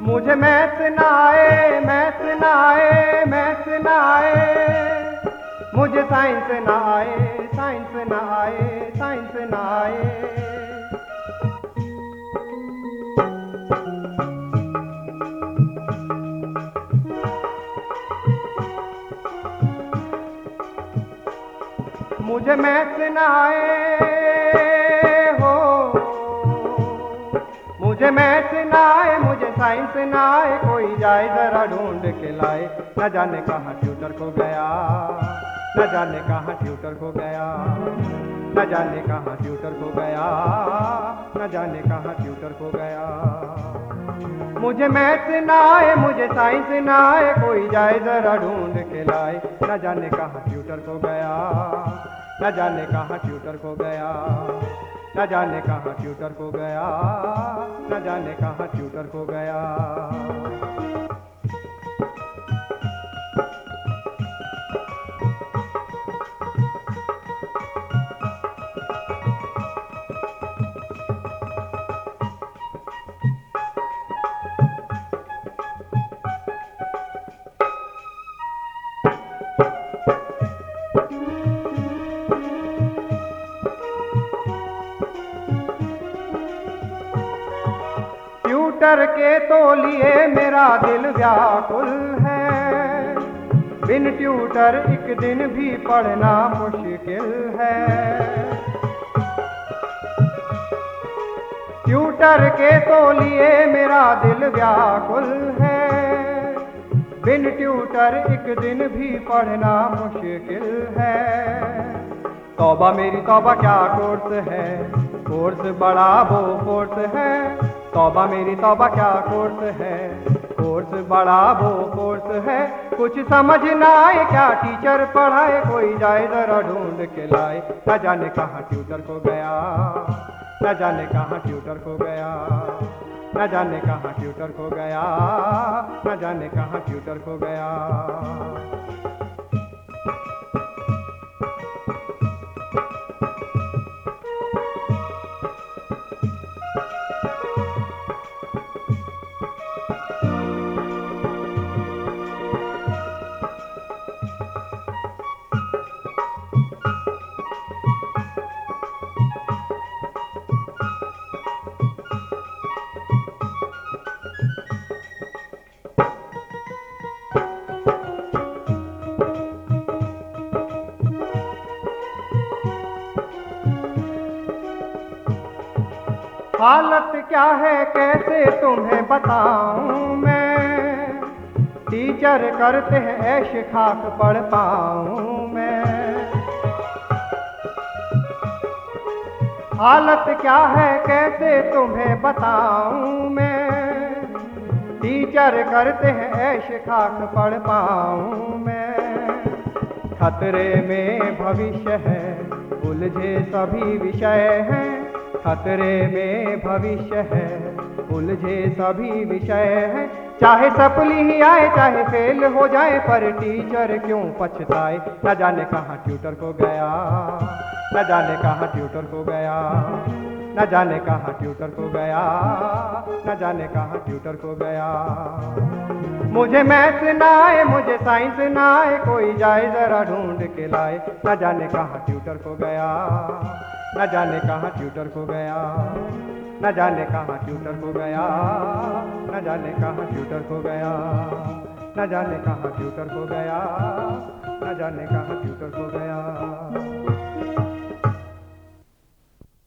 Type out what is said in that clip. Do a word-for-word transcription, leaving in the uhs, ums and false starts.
मुझे मैथ ना आए, मैथ ना आए, मैथ ना आए। मुझे साइंस ना आए, साइंस ना आए, साइंस ना आए। मुझे मैथ ना आए हो, मुझे मैथ ना आए, मुझे साइंस ना आए। कोई जाए जरा ढूंढ के लाए, न जाने कहाँ ट्यूटर खो गया, न जाने कहाँ ट्यूटर खो गया, न जाने कहाँ ट्यूटर खो गया, न जाने कहाँ ट्यूटर खो गया। मुझे मैथ ना आए, मुझे साइंस ना आए। कोई जाए जरा ढूंढ के लाए, न जाने कहाँ ट्यूटर खो गया, न जाने कहाँ ट्यूटर खो गया, न जाने कहाँ ट्यूटर खो गया, न जाने कहाँ ट्यूटर खो गया। ट्यूटर के तो लिए मेरा दिल व्याकुल है, बिन ट्यूटर एक दिन भी पढ़ना मुश्किल है। ट्यूटर के तो लिए मेरा दिल व्याकुल है, बिन ट्यूटर एक दिन भी पढ़ना मुश्किल है। तौबा मेरी तौबा क्या कोर्स है, कोर्स बड़ा वो कोर्स है। तौबा मेरी तौबा क्या कोर्स है, कोर्स बड़ा वो कोर्स है। कुछ समझ ना आए क्या टीचर पढ़ाए, कोई जाए जरा ढूंढ के लाए। न जाने कहाँ ट्यूटर खो गया, न जाने कहाँ ट्यूटर खो गया, न जाने कहाँ ट्यूटर खो गया, न जाने कहाँ ट्यूटर खो गया। हालत क्या है कैसे तुम्हें बताऊं मैं, टीचर करते हैं ऐश खाक पढ़ पाऊं मैं। हालत क्या है कैसे तुम्हें बताऊं मैं, टीचर करते हैं ऐश खाक पढ़ पाऊं मैं। खतरे में भविष्य है, उलझे सभी विषय हैं। खतरे में भविष्य है, उलझे सभी विषय हैं। चाहे सफली ही आए चाहे फेल हो जाए, पर टीचर क्यों पछताए। न जाने कहाँ ट्यूटर खो गया, न जाने कहाँ ट्यूटर खो गया, न जाने कहाँ ट्यूटर खो गया, न जाने कहाँ ट्यूटर खो गया। मुझे मैथ ना आए, मुझे साइंस ना आए। कोई जाए जरा ढूंढ के लाए, न जाने कहाँ ट्यूटर खो गया, न जाने कहाँ ट्यूटर खो गया, न जाने कहाँ ट्यूटर खो गया, न जाने कहाँ ट्यूटर खो गया, न जाने कहाँ ट्यूटर खो गया, न जाने कहाँ ट्यूटर खो गया।